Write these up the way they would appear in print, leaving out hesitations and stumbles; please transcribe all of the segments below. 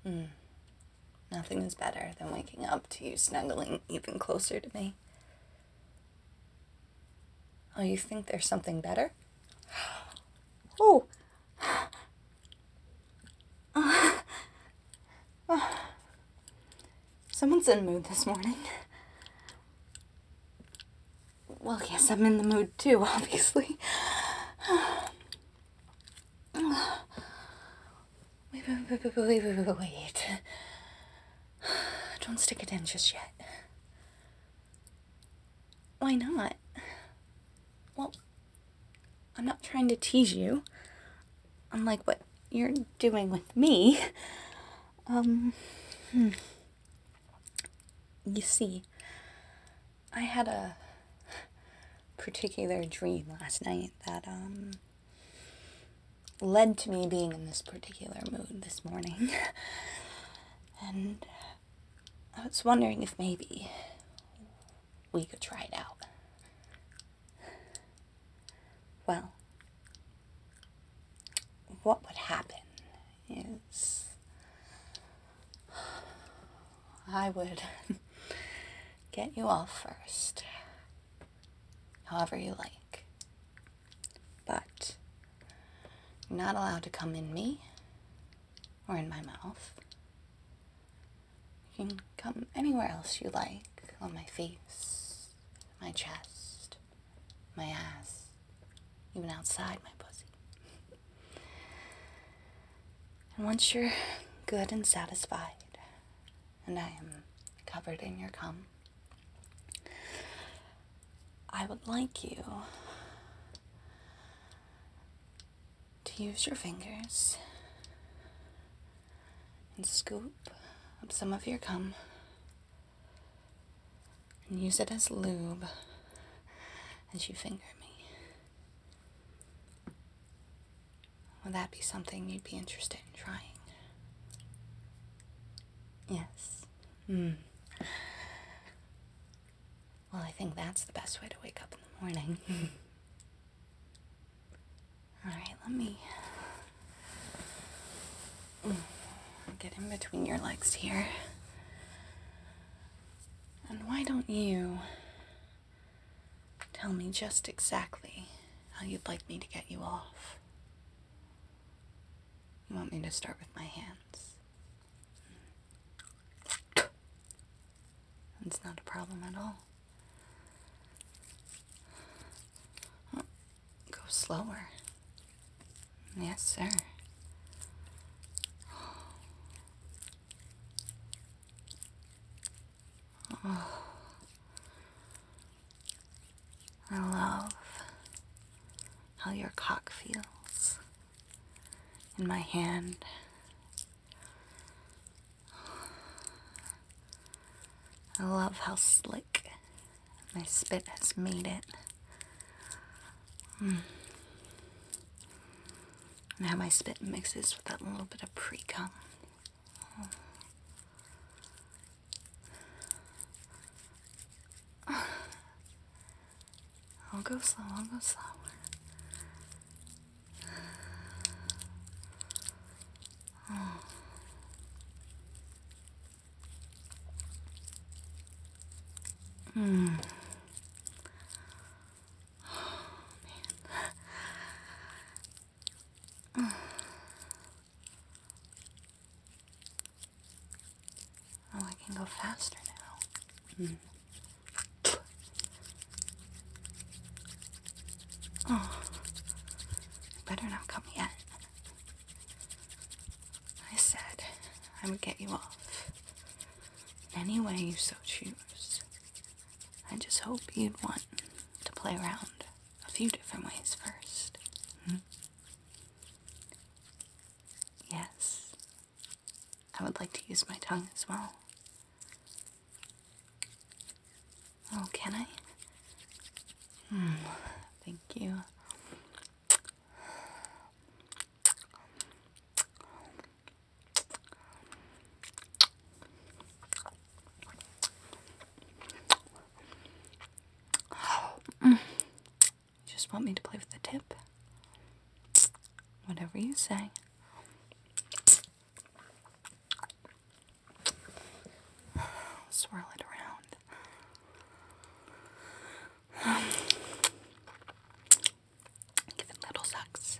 Nothing is better than waking up to you snuggling even closer to me. Oh, you think there's something better? Oh! Someone's in the mood this morning. Well, yes, I'm in the mood too, obviously. Wait. Don't stick it in just yet. Why not? Well, I'm not trying to tease you. Unlike what you're doing with me. You see, I had a particular dream last night that, led to me being in this particular mood this morning. And I was wondering if maybe we could try it out. Well, what would happen is I would get you off first, however you like. But you're not allowed to come in me or in my mouth. You can come anywhere else you like, on my face, my chest, my ass, even outside my pussy. And once you're good and satisfied, and I am covered in your cum, I would like you to use your fingers and scoop up some of your cum and use it as lube as you finger me. Would that be something you'd be interested in trying? Yes. Well, I think that's the best way to wake up in the morning. Alright, let me get in between your legs here. And why don't you tell me just exactly how you'd like me to get you off? You want me to start with my hands? It's not a problem at all. Oh, go slower. Yes, sir. Oh, I love how your cock feels in my hand. I love how slick my spit has made it. And how my spit mixes with that little bit of pre-cum. I'll go slow, I'll go slow. Oh, I can go faster now. Oh, better not come yet. I said I would get you off in any way you so choose. I just hope you'd want to play around a few different ways first. Yes, I would like to use my tongue as well. Oh, can I? Thank you. Just want me to play with the tip? Whatever you say. swirl it around. Give it little sucks.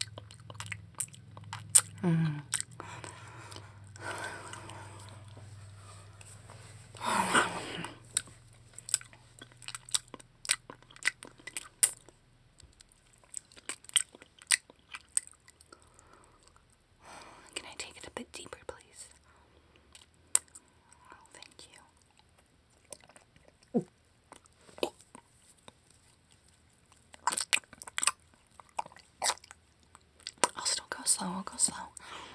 Can I take it a bit deeper, please? Oh, thank you. I'll still go slow, I'll go slow.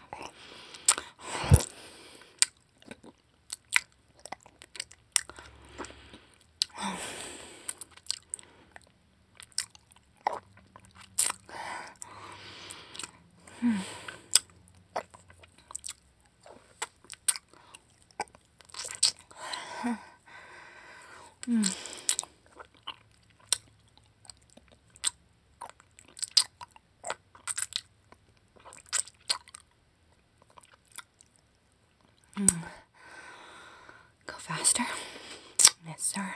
Go faster. Yes, sir.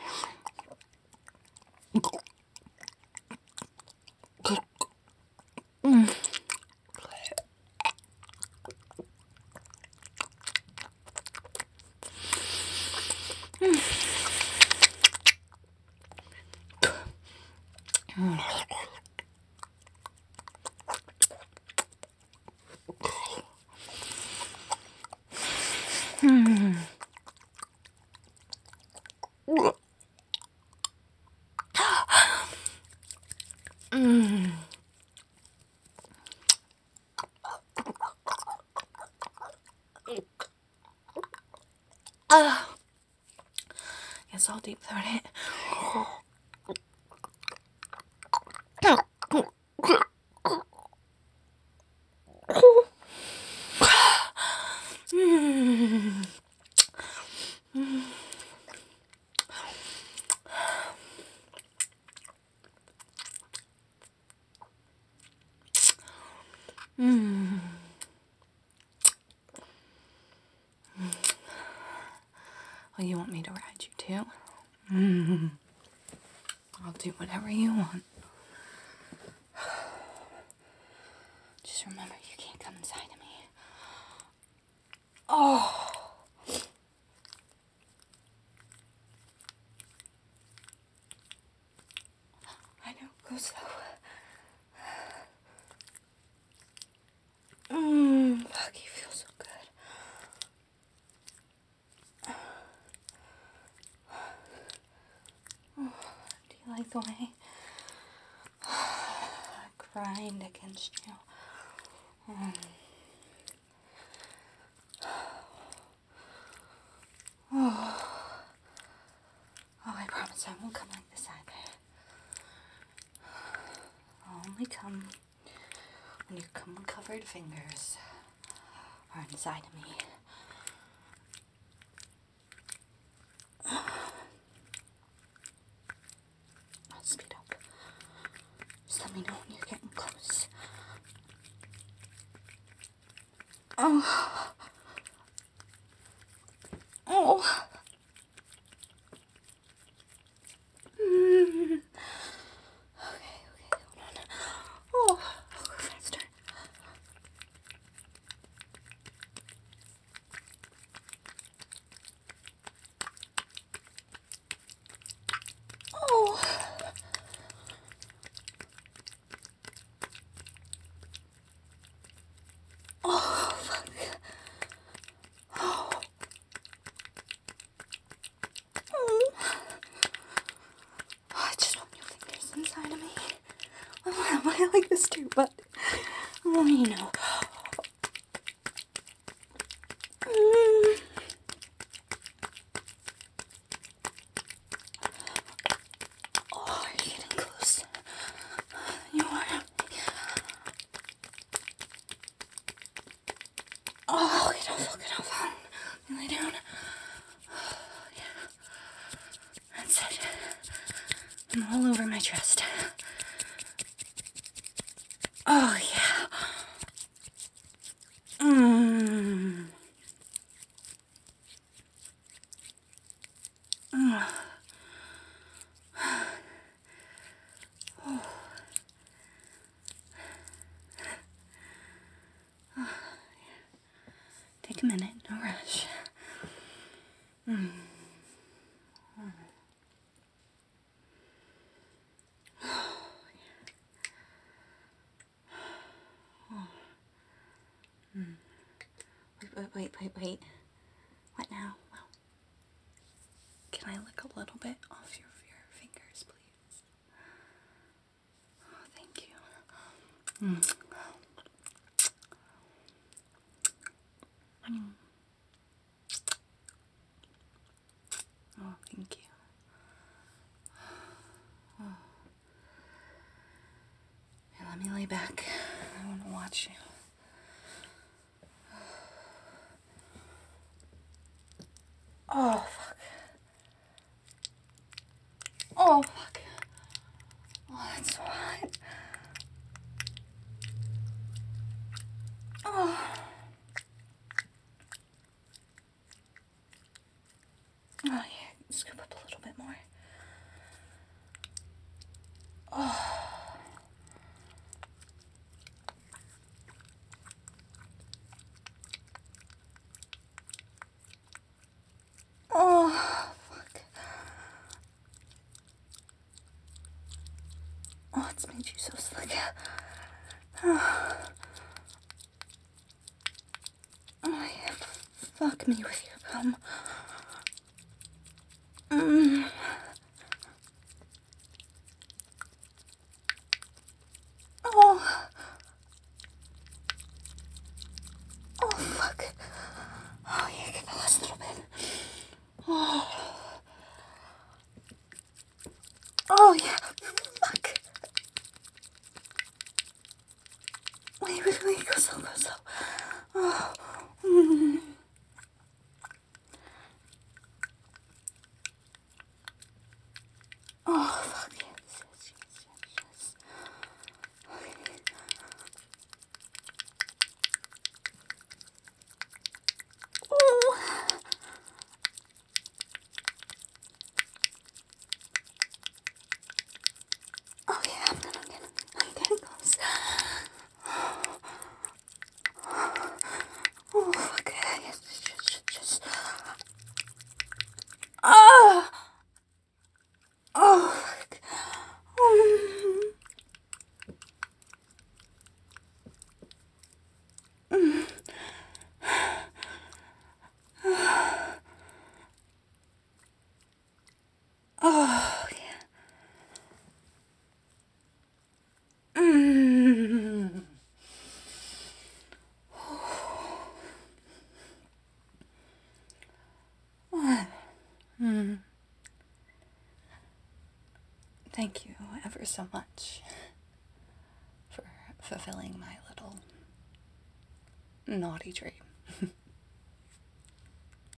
Yes, I'll deep throat it. Oh, you want me to ride you too? I'll do whatever you want. Just remember, you can't come inside of me. Oh. I know, go slow. Fuck, you feel so good. Oh, do you like the way I grind against you? Oh, I promise I won't come like this either. I'll only come when your cum-covered fingers are inside of me. I'll speed up. Just let me know when you're getting close. Oh. Oh. Okay, hold on. Oh, I'll go faster. Oh. Oh, fuck. Oh. I just want your fingers inside of me. I like this too, but you know. Oh, are you getting close? You are. Oh, get off, get off. Lay down. Yeah. That's it. And all over my chest. Oh, yeah. Take a minute, no rush. Wait. What now? Well, can I lick a little bit off your fingers, please? Oh, thank you. Oh, thank you. Here, let me lay back. I want to watch you. Oh, fuck. Oh, fuck. Oh, that's so hot. Oh. Oh, yeah. Scoop up a little bit more. Oh. Oh, fuck. Oh, it's made you so slick. Oh, yeah. Fuck me with your cum. Oh. Oh, fuck. Oh, yeah, get the last little bit. Oh. Oh, yeah. Fuck. Wait, go slow. Oh. Oh, fuck. Yes. Okay. Oh. Oh, yeah, I'm getting close. Oh, fuck. Yes, just. Oh. Oh, fuck. Oh, yeah. Thank you ever so much for fulfilling my little naughty dream.